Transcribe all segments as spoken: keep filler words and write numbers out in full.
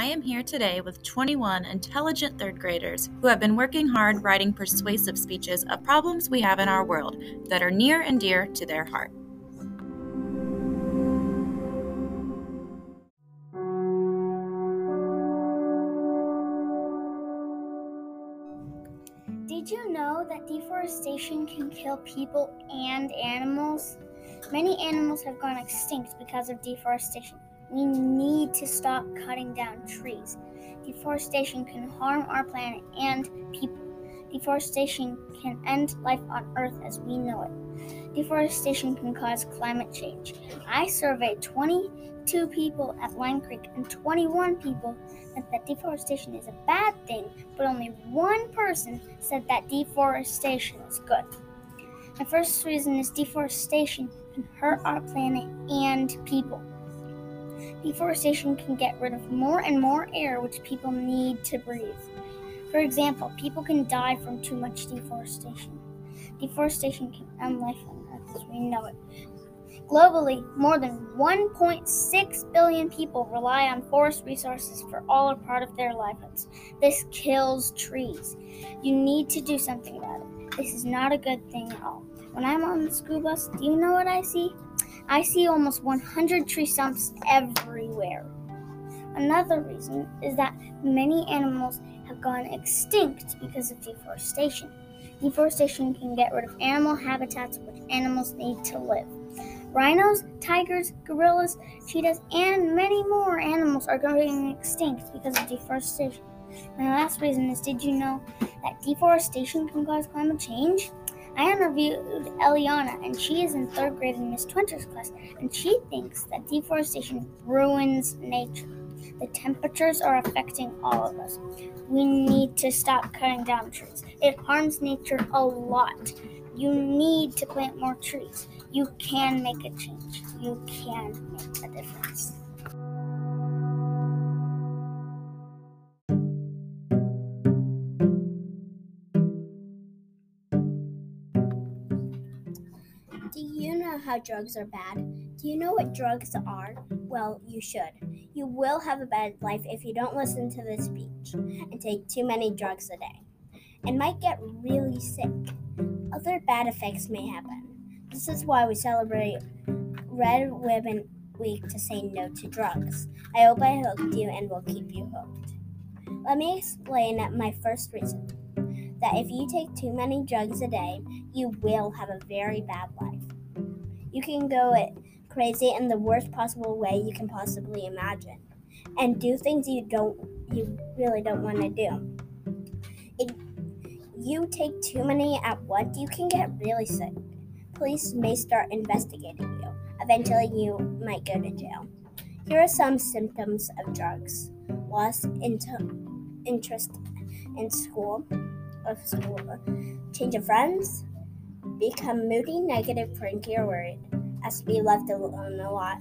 I am here today with twenty-one intelligent third graders who have been working hard writing persuasive speeches of problems we have in our world that are near and dear to their heart. Did you know that deforestation can kill people and animals? Many animals have gone extinct because of deforestation. We need to stop cutting down trees. Deforestation can harm our planet and people. Deforestation can end life on Earth as we know it. Deforestation can cause climate change. I surveyed twenty-two people at Lime Creek, and twenty-one people said that deforestation is a bad thing, but only one person said that deforestation is good. The first reason is deforestation can hurt our planet and people. Deforestation can get rid of more and more air which people need to breathe. For example, people can die from too much deforestation. Deforestation can end life on Earth as we know it. Globally, more than one point six billion people rely on forest resources for all or part of their livelihoods. This kills trees. You need to do something about it. This is not a good thing at all. When I'm on the school bus, do you know what I see? I see almost one hundred tree stumps everywhere. Another reason is that many animals have gone extinct because of deforestation. Deforestation can get rid of animal habitats which animals need to live. Rhinos, tigers, gorillas, cheetahs, and many more animals are going extinct because of deforestation. My last reason is, did you know that deforestation can cause climate change? I interviewed Eliana, and she is in third grade in Miss Twinter's class, and she thinks that deforestation ruins nature. The temperatures are affecting all of us. We need to stop cutting down trees. It harms nature a lot. You need to plant more trees. You can make a change. You can make a difference. Do you know how drugs are bad? Do you know what drugs are? Well, you should. You will have a bad life if you don't listen to this speech and take too many drugs a day, and might get really sick. Other bad effects may happen. This is why we celebrate Red Ribbon Week to say no to drugs. I hope I hooked you and will keep you hooked. Let me explain my first reason. That if you take too many drugs a day, you will have a very bad life. You can go crazy in the worst possible way you can possibly imagine, and do things you don't, you really don't want to do. If you take too many at once, you can get really sick. Police may start investigating you. Eventually, you might go to jail. Here are some symptoms of drugs: loss into interest in school. Of school, change of friends, become moody, negative, cranky, or worried, as to be left alone a lot.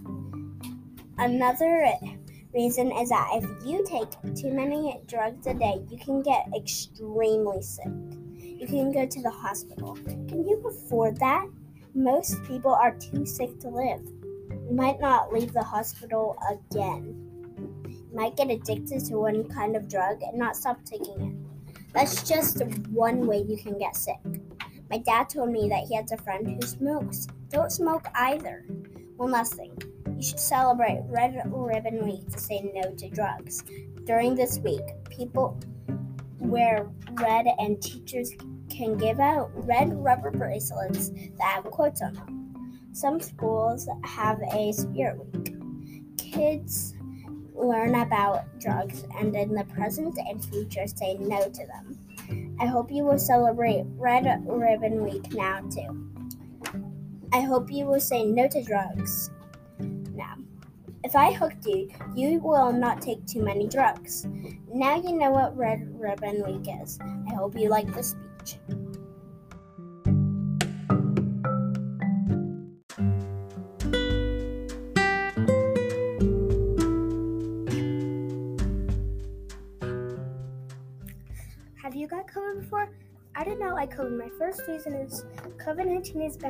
Another reason is that if you take too many drugs a day, you can get extremely sick. You can go to the hospital. Can you afford that? Most people are too sick to live. You might not leave the hospital again. You might get addicted to one kind of drug and not stop taking it. That's just one way you can get sick. My dad told me that he has a friend who smokes. Don't smoke either. One last thing. You should celebrate Red Ribbon Week to say no to drugs. During this week, people wear red and teachers can give out red rubber bracelets that have quotes on them. Some schools have a spirit week. Kids learn about drugs and in the present and future say no to them. I hope you will celebrate Red Ribbon Week now too. I hope you will say no to drugs now. If I hooked you, you will not take too many drugs. Now you know what Red Ribbon Week is. I hope you like the speech. Have you got COVID before? I did not like COVID. My first reason is COVID nineteen is bad,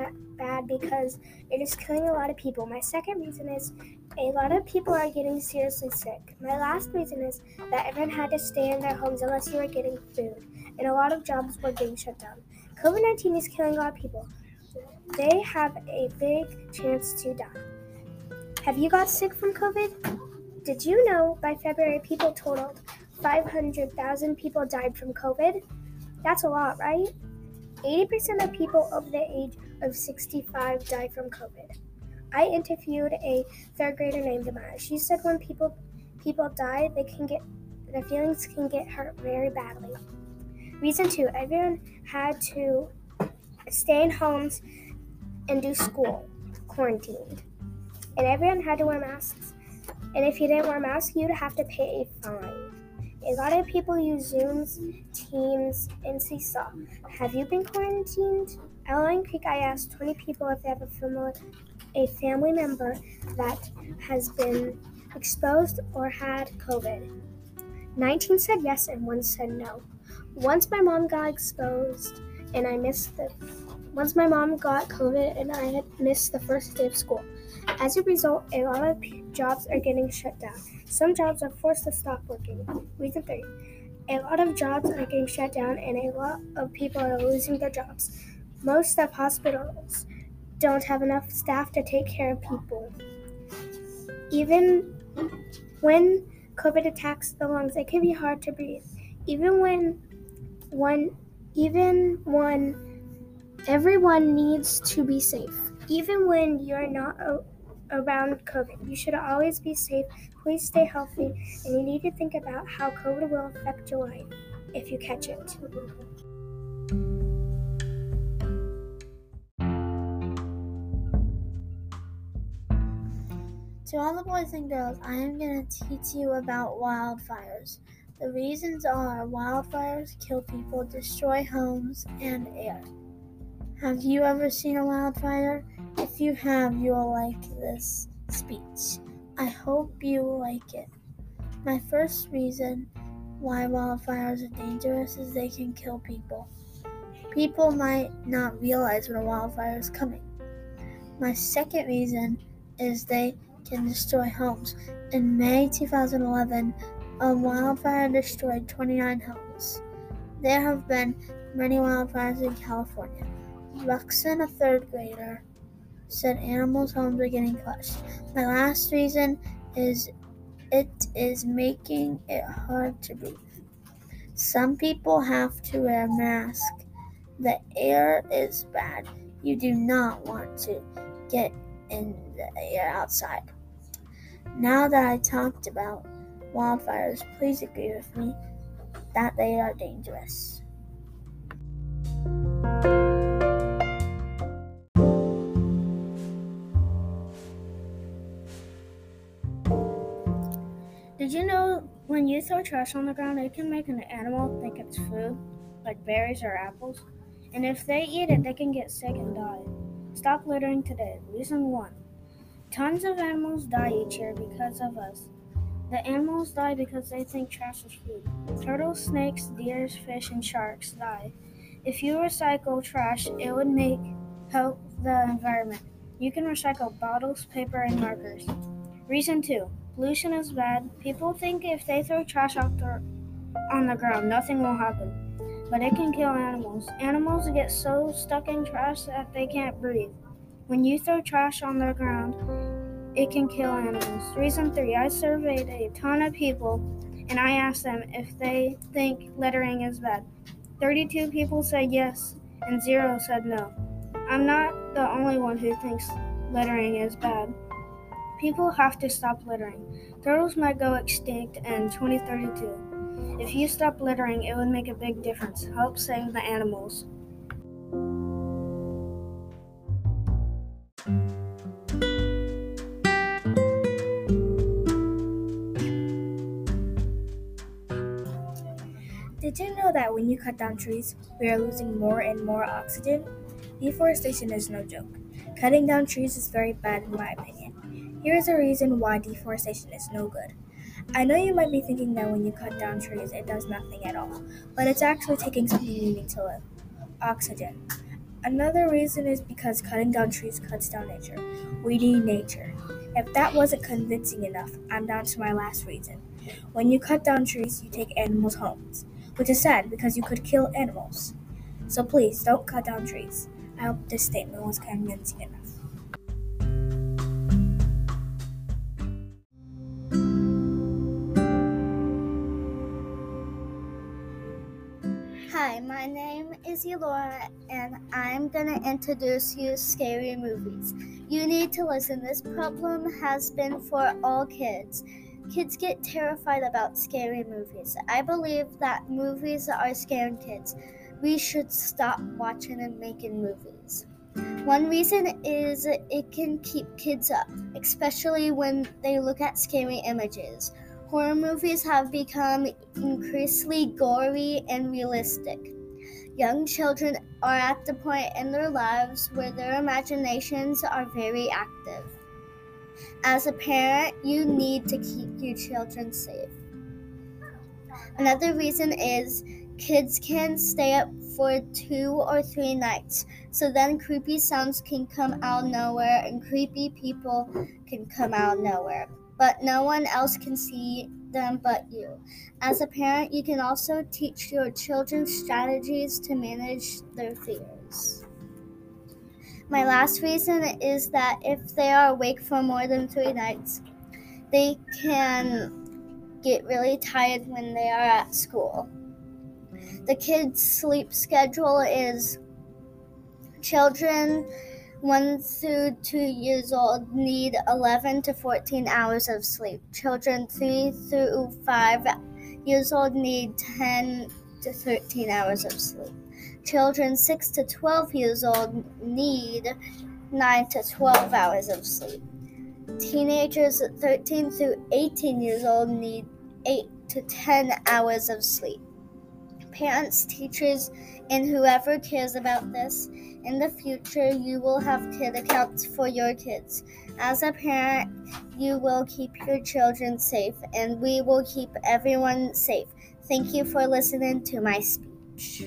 bad because it is killing a lot of people. My second reason is a lot of people are getting seriously sick. My last reason is that everyone had to stay in their homes unless you were getting food, and a lot of jobs were being shut down. covid nineteen is killing a lot of people. They have a big chance to die. Have you got sick from COVID? Did you know by February people totaled five hundred thousand people died from COVID? That's a lot, right? eighty percent of people over the age of sixty-five died from COVID. I interviewed a third grader named Amaya. She said when people people die, they can get their feelings can get hurt very badly. Reason two, everyone had to stay in homes and do school, quarantined. And everyone had to wear masks. And if you didn't wear a mask, you'd have to pay a fine. A lot of people use Zooms, Teams, and Seesaw. Have you been quarantined? At Lion Creek, I asked twenty people if they have a family, a family member that has been exposed or had COVID. nineteen said yes and one said no. Once my mom got exposed and I missed the once my mom got COVID and I had missed the first day of school. As a result, a lot of jobs are getting shut down. Some jobs are forced to stop working. Reason three, a lot of jobs are getting shut down and a lot of people are losing their jobs. Most of hospitals don't have enough staff to take care of people. Even when COVID attacks the lungs, it can be hard to breathe. Even when one, even when everyone needs to be safe. Even when you're not a- around COVID, you should always be safe. Please stay healthy, and you need to think about how COVID will affect your life if you catch it. To all the boys and girls, I am going to teach you about wildfires. The reasons are wildfires kill people, destroy homes and air. Have you ever seen a wildfire? If you have, you will like this speech. I hope you like it. My first reason why wildfires are dangerous is they can kill people. People might not realize when a wildfire is coming. My second reason is they can destroy homes. In May twenty eleven, a wildfire destroyed twenty-nine homes. There have been many wildfires in California. Ruxin, a third grader, said animals' homes are getting crushed. My last reason is it is making it hard to breathe. Some people have to wear a mask. The air is bad. You do not want to get in the air outside. Now that I talked about wildfires, please agree with me that they are dangerous. Did you know when you throw trash on the ground, it can make an animal think it's food, like berries or apples? And if they eat it, they can get sick and die. Stop littering today. Reason one. Tons of animals die each year because of us. The animals die because they think trash is food. Turtles, snakes, deer, fish, and sharks die. If you recycle trash, it would make help the environment. You can recycle bottles, paper, and markers. Reason two. Pollution is bad. People think if they throw trash out the, on the ground, nothing will happen. But it can kill animals. Animals get so stuck in trash that they can't breathe. When you throw trash on the ground, it can kill animals. Reason three, I surveyed a ton of people and I asked them if they think littering is bad. thirty-two people said yes and zero said no. I'm not the only one who thinks littering is bad. People have to stop littering. Turtles might go extinct in twenty thirty-two. If you stop littering, it would make a big difference. Help save the animals. Did you know that when you cut down trees, we are losing more and more oxygen? Deforestation is no joke. Cutting down trees is very bad in my opinion. Here is a reason why deforestation is no good. I know you might be thinking that when you cut down trees, it does nothing at all, but it's actually taking something you need to live. Oxygen. Another reason is because cutting down trees cuts down nature. We need nature. If that wasn't convincing enough, I'm down to my last reason. When you cut down trees, you take animals' homes, which is sad because you could kill animals. So please, don't cut down trees. I hope this statement was convincing enough. Hi, my name is Elora, and I'm gonna introduce you scary movies. You need to listen. This problem has been for all kids. Kids get terrified about scary movies. I believe that movies are scaring kids. We should stop watching and making movies. One reason is it can keep kids up, especially when they look at scary images. Horror movies have become increasingly gory and realistic. Young children are at the point in their lives where their imaginations are very active. As a parent, you need to keep your children safe. Another reason is kids can stay up for two or three nights, so then creepy sounds can come out of nowhere and creepy people can come out of nowhere. But no one else can see them but you. As a parent, you can also teach your children strategies to manage their fears. My last reason is that if they are awake for more than three nights, they can get really tired when they are at school. The kids' sleep schedule is children one through two years old need eleven to fourteen hours of sleep. Children three through five years old need ten to thirteen hours of sleep. Children six to twelve years old need nine to twelve hours of sleep. Teenagers thirteen through eighteen years old need eight to ten hours of sleep. Parents, teachers, and whoever cares about this, in the future, you will have kid accounts for your kids. As a parent, you will keep your children safe, and we will keep everyone safe. Thank you for listening to my speech.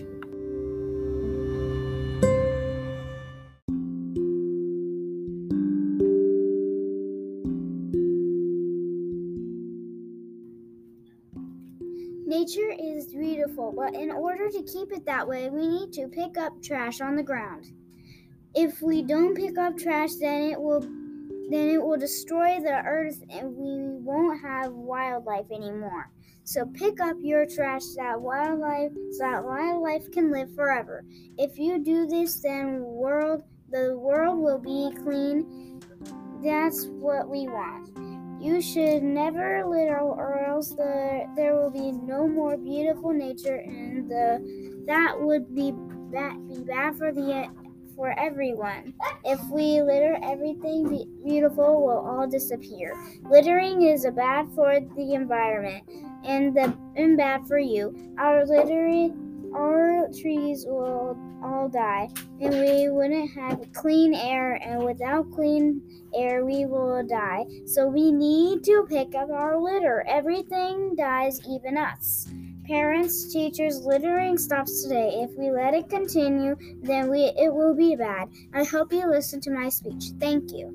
Nature is beautiful, but in order to keep it that way, we need to pick up trash on the ground. If we don't pick up trash, then it will then it will destroy the earth and we won't have wildlife anymore. So pick up your trash that wildlife so that wildlife can live forever. If you do this, then world the world will be clean. That's what we want. You should never litter, or else the, there will be no more beautiful nature, and the, that would be that be bad for the for everyone. If we litter, everything be, beautiful will all disappear. Littering is bad for the environment and the and bad for you. Our littering, our trees will all die, and we wouldn't have clean air, and without clean air we will die. So we need to pick up our litter. Everything dies, even us. Parents, teachers, littering stops today. If we let it continue, then we it will be bad. I hope you listen to my speech. Thank you.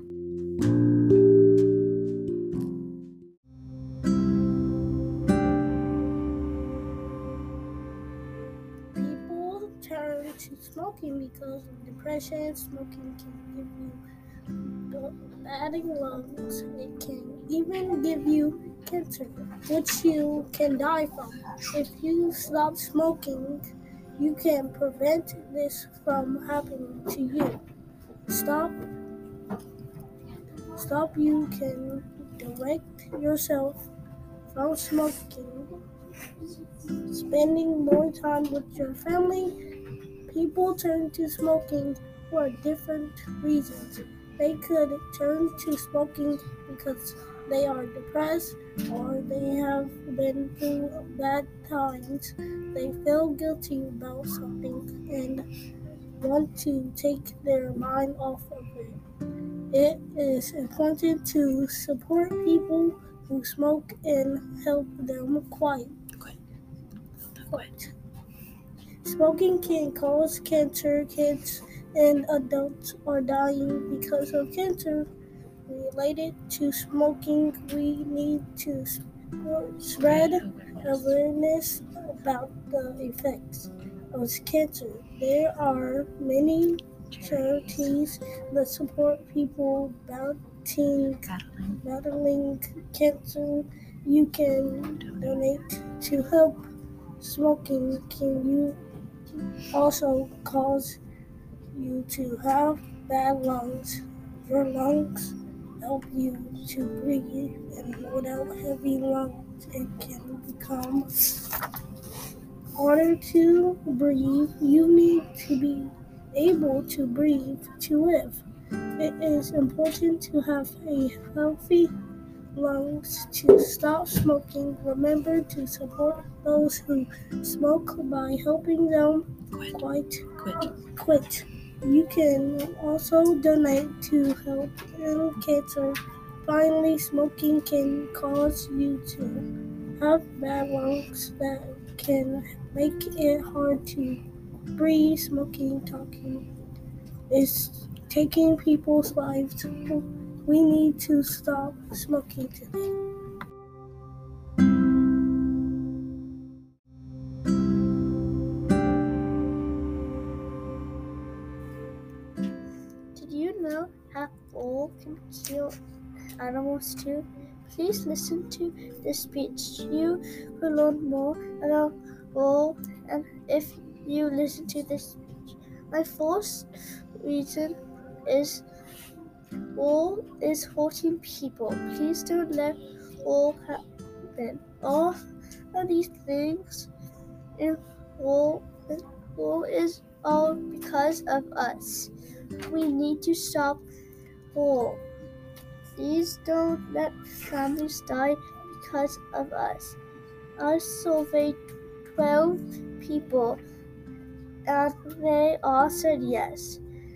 People turn to smoking because of depression. Smoking can give you bad lungs. It can even give you cancer, which you can die from. If you stop smoking, you can prevent this from happening to you. Stop. Stop. You can direct yourself from smoking. Spending more time with your family. People turn to smoking for different reasons. They could turn to smoking because they are depressed or they have been through bad times. They feel guilty about something and want to take their mind off of it. It is important to support people who smoke and help them quiet. Quit. Smoking can cause cancer. Kids and adults are dying because of cancer related to smoking. We need to spread awareness about the effects of cancer. There are many charities that support people battling, battling cancer. You can donate to help. Smoking can you also cause you to have bad lungs. Your lungs help you to breathe, and without heavy lungs, it can become harder to breathe. You need to be able to breathe to live. It is important to have a healthy lungs to stop smoking. Remember to support those who smoke by helping them Quit. quite Quit. quit. You can also donate to help end cancer. Finally, smoking can cause you to have bad lungs that can make it hard to breathe. Smoking, talking is taking people's lives. We need to stop smoking today. Did you know that wool can kill animals too? Please listen to this speech. You will learn more about wool, and if you listen to this speech. My first reason is wool is hurting people. Please don't let wool happen. All of these things in wool, wool is all because of us. We need to stop wool. Please don't let families die because of us. I surveyed twelve people and they all said yes.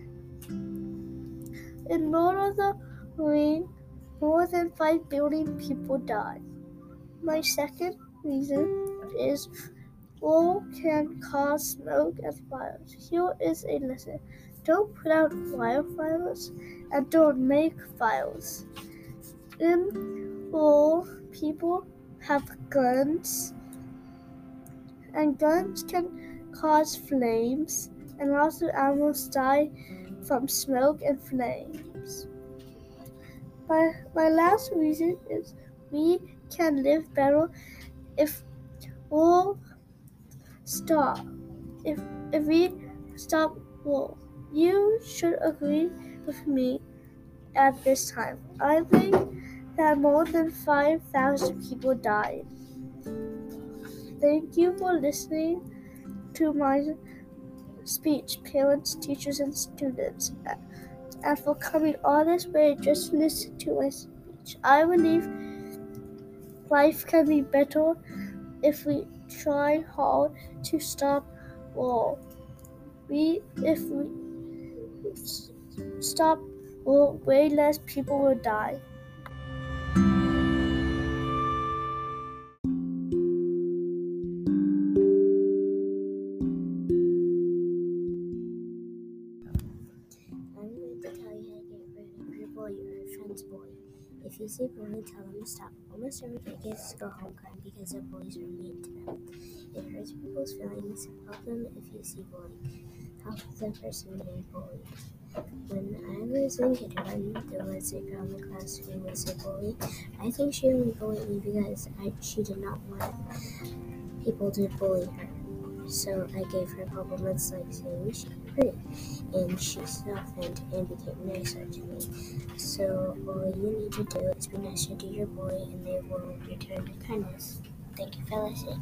In Lord of the Ring, more than five billion people died. My second reason is wool can cause smoke and fires. Here is a lesson. Don't put out wildfires and don't make fires. In wool, people have guns, and guns can cause flames, and lots of animals die from smoke and flames. My, my last reason is we can live better if wool stop. If if we stop wool. You should agree with me at this time. I think that more than five thousand people died. Thank you for listening to my speech, parents, teachers, and students, and for coming all this way just to listen to my speech. I believe life can be better if we try hard to stop wool. We, if we stop wool, way less people will die. If you see bullying, tell them to stop. Almost every kids go home crying because their bullies are mean to them. It hurts people's feelings. Help them if you see bullying. Help the person being bullied. When I was in kindergarten, there was a girl in the class who was a bully. I think she only bullied me because I, she did not want people to bully her. So I gave her compliments like saying she's pretty, and she softened and became nicer to me. So all you need to do is be nicer to your boy, and they will return your kindness. Thank you for listening.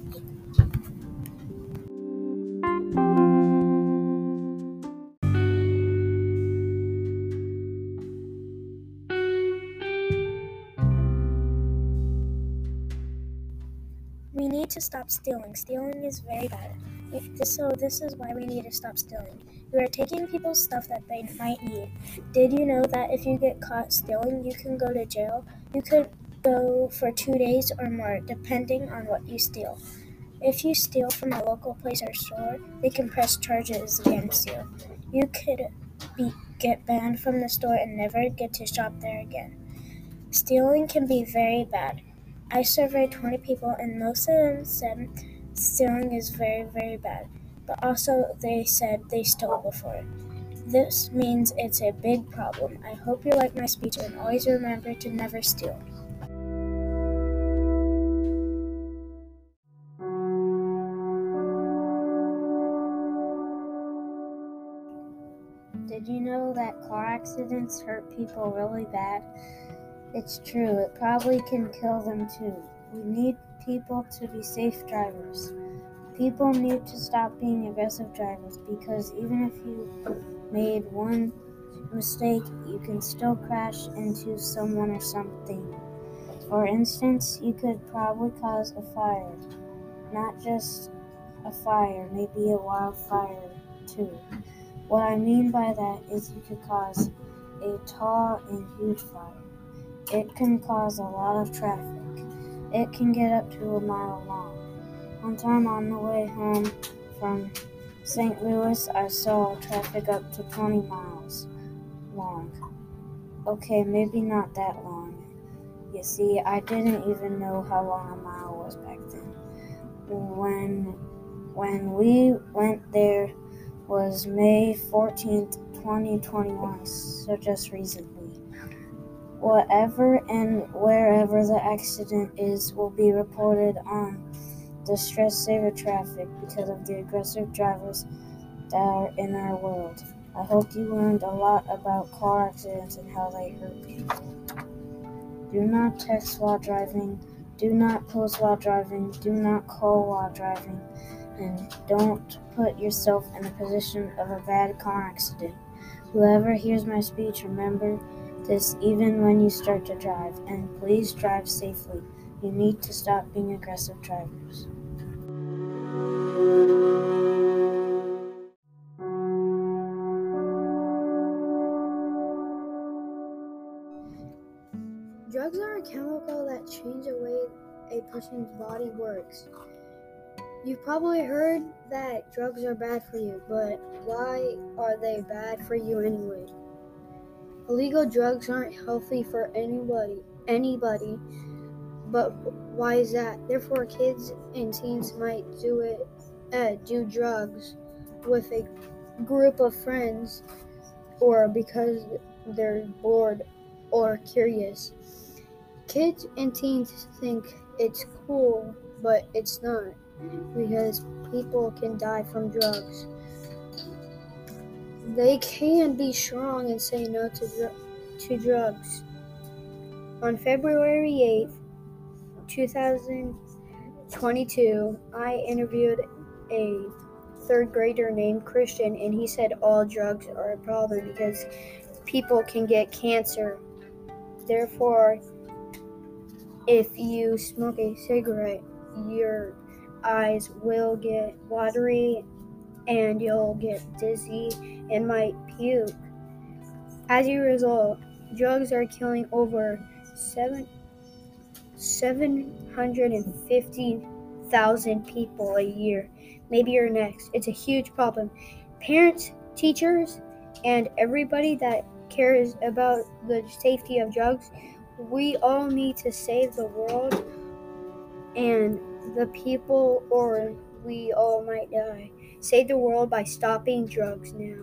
We need to stop stealing. Stealing is very bad. So this is why we need to stop stealing. You are taking people's stuff that they might need. Did you know that if you get caught stealing, you can go to jail? You could go for two days or more, depending on what you steal. If you steal from a local place or store, they can press charges against you. You could be, get banned from the store and never get to shop there again. Stealing can be very bad. I surveyed twenty people and most of them said stealing is very, very bad. But also they said they stole before. This means it's a big problem. I hope you like my speech and always remember to never steal. Did you know that car accidents hurt people really bad? It's true, it probably can kill them too. We need people to be safe drivers. People need to stop being aggressive drivers because even if you made one mistake, you can still crash into someone or something. For instance, you could probably cause a fire. Not just a fire, maybe a wildfire too. What I mean by that is you could cause a tall and huge fire. It can cause a lot of traffic. It can get up to a mile long. One time on the way home from Saint Louis, I saw traffic up to twenty miles long. Okay, maybe not that long. You see, I didn't even know how long a mile was back then. When, when we went there was May fourteenth, twenty twenty-one, so just recently. Whatever and wherever the accident is will be reported on the Stress Saver Traffic because of the aggressive drivers that are in our world. I hope you learned a lot about car accidents and how they hurt people. Do not text while driving, do not post while driving, do not call while driving, and don't put yourself in a position of a bad car accident. Whoever hears my speech, remember this even when you start to drive, and please drive safely. You need to stop being aggressive drivers. Drugs are a chemical that change the way a person's body works. You've probably heard that drugs are bad for you, but why are they bad for you anyway? Illegal drugs aren't healthy for anybody, anybody, but why is that? Therefore, kids and teens might do it, uh, do drugs with a group of friends, or because they're bored or curious. Kids and teens think it's cool, but it's not, because people can die from drugs. They can be strong and say no to, dr- to drugs. On February eighth, twenty twenty-two, I interviewed a third grader named Christian, and he said all drugs are a problem because people can get cancer. Therefore, if you smoke a cigarette, your eyes will get watery and you'll get dizzy and might puke. As a result, drugs are killing over seven, seven hundred fifty thousand people a year. Maybe you're next. It's a huge problem. Parents, teachers, and everybody that cares about the safety of drugs, we all need to save the world and the people, or we all might die. Save the world by stopping drugs now.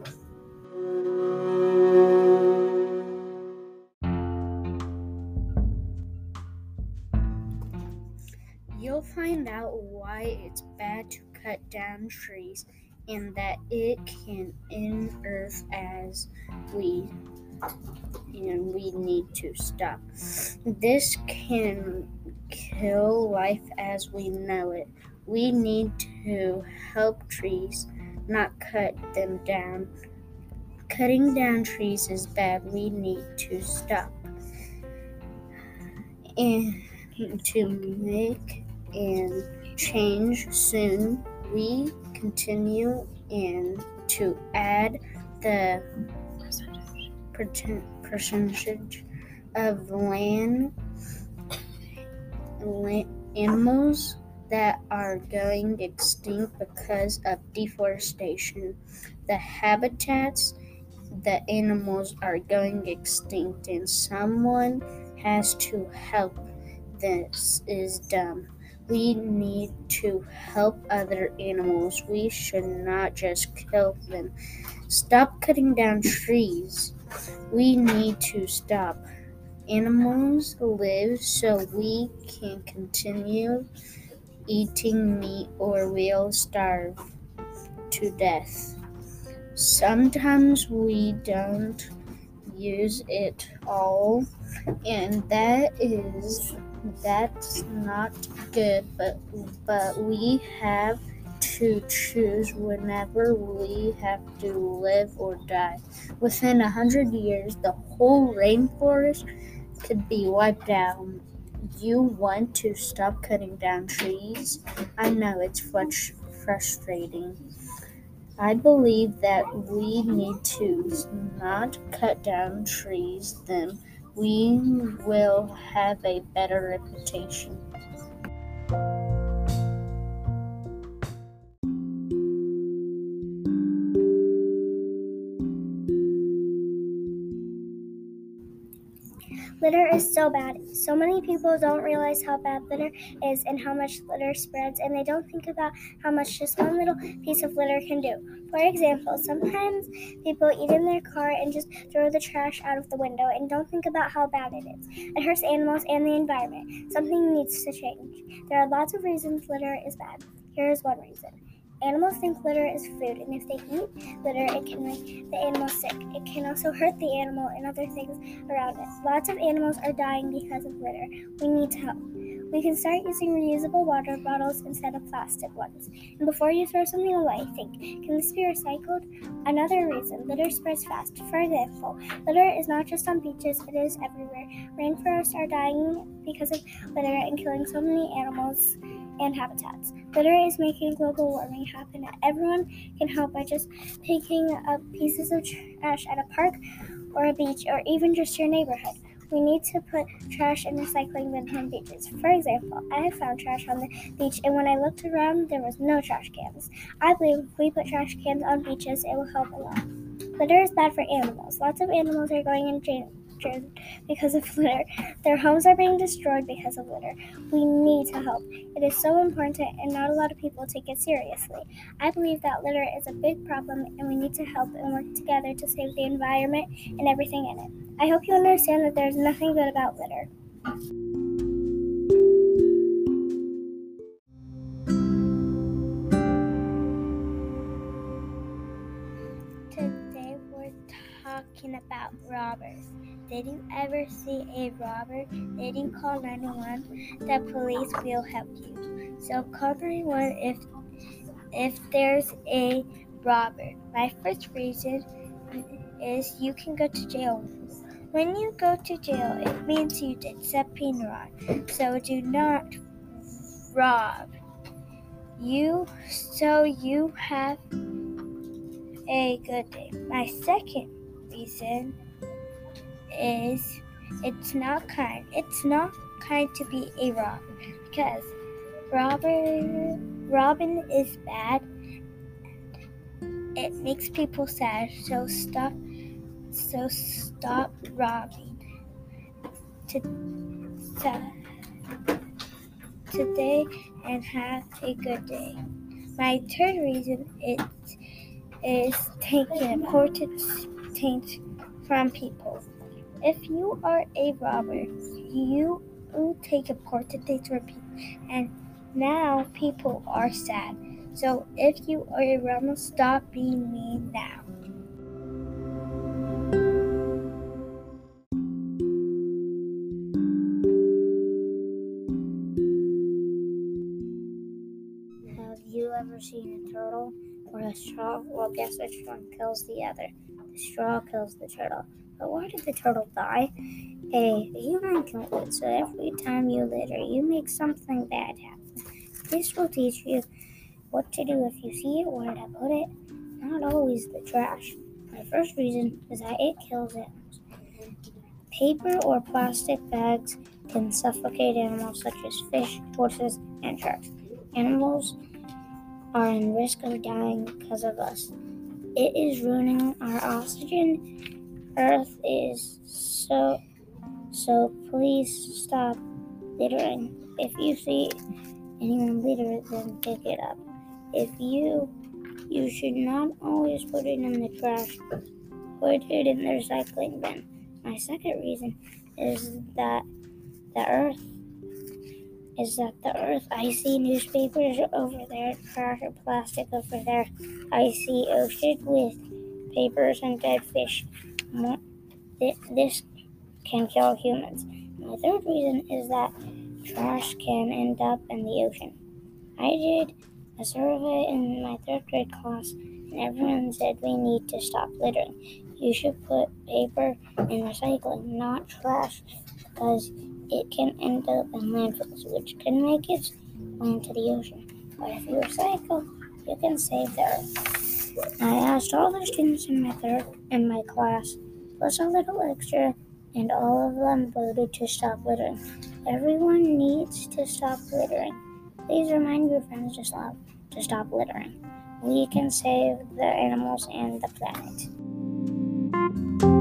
You'll find out why it's bad to cut down trees and that it can end Earth as we and we need to stop. This can kill life as we know it. We need to help trees, not cut them down. Cutting down trees is bad. We need to stop. And to make and change soon, we continue and to add the percentage of land, land animals that are going extinct because of deforestation. The habitats, the animals are going extinct, and someone has to help. This is dumb. We need to help other animals. We should not just kill them. Stop cutting down trees. We need to stop. Animals live so we can continue eating meat or we'll starve to death. Sometimes we don't use it all, and that is that's not good, but but we have to choose whenever we have to live or die. Within a hundred years, the whole rainforest could be wiped out. You want to stop cutting down trees? I know it's frus- frustrating. I believe that we need to not cut down trees, then we will have a better reputation. Litter is so bad. So many people don't realize how bad litter is and how much litter spreads, and they don't think about how much just one little piece of litter can do. For example, sometimes people eat in their car and just throw the trash out of the window and don't think about how bad it is. It hurts animals and the environment. Something needs to change. There are lots of reasons litter is bad. Here is one reason. Animals think litter is food, and if they eat litter, it can make the animal sick. It can also hurt the animal and other things around it. Lots of animals are dying because of litter. We need to help. We can start using reusable water bottles instead of plastic ones. And before you throw something away, think, can this be recycled? Another reason, litter spreads fast. For example, litter is not just on beaches, it is everywhere. Rainforests are dying because of litter and killing so many animals and habitats. Litter is making global warming happen. Everyone can help by just picking up pieces of trash at a park or a beach or even just your neighborhood. We need to put trash and recycling bins on beaches. For example, I have found trash on the beach, and when I looked around, there was no trash cans. I believe if we put trash cans on beaches, it will help a lot. Litter is bad for animals. Lots of animals are going in danger because of litter. Their homes are being destroyed because of litter. We need to help. It is so important, and not a lot of people take it seriously. I believe that litter is a big problem, and we need to help and work together to save the environment and everything in it. I hope you understand that there's nothing good about litter. Today we're talking about robbers. Did you ever see a robber? Did you call nine one one? The police will help you. So call nine one one if if there's a robber. My first reason is you can go to jail. When you go to jail, it means you did something wrong. So do not rob. You so you have a good day. My second reason is it's not kind. It's not kind to be a robber because robber robbing is bad. It makes people sad. So stop. So stop robbing. To, to, today and have a good day. My third reason is is taking important things from people. If you are a robber, you will take important things from people, and now people are sad. So if you are a robber, stop being mean now. Have you ever seen a turtle or a straw? Well, guess which one kills the other? The straw kills the turtle. But why did the turtle die? A human killed it, so every time you litter, you make something bad happen. This will teach you what to do if you see it, where to put it, not always the trash. My first reason is that it kills animals. Paper or plastic bags can suffocate animals such as fish, horses, and sharks. Animals are in risk of dying because of us. It is ruining our oxygen. Earth is so, so please stop littering. If you see anyone litter, then pick it up. If you, you should not always put it in the trash. Put it in the recycling bin. My second reason is that the earth is that the earth. I see newspapers over there, trash or plastic over there. I see ocean with papers and dead fish. This can kill humans. My third reason is that trash can end up in the ocean. I did a survey in my third grade class, and everyone said we need to stop littering. You should put paper in recycling, not trash, because it can end up in landfills, which can make its way into the ocean. But if you recycle, you can save the earth. I asked all the students in my third in my class, plus a little extra, and all of them voted to stop littering. Everyone needs to stop littering. Please remind your friends to stop to stop littering. We can save the animals and the planet.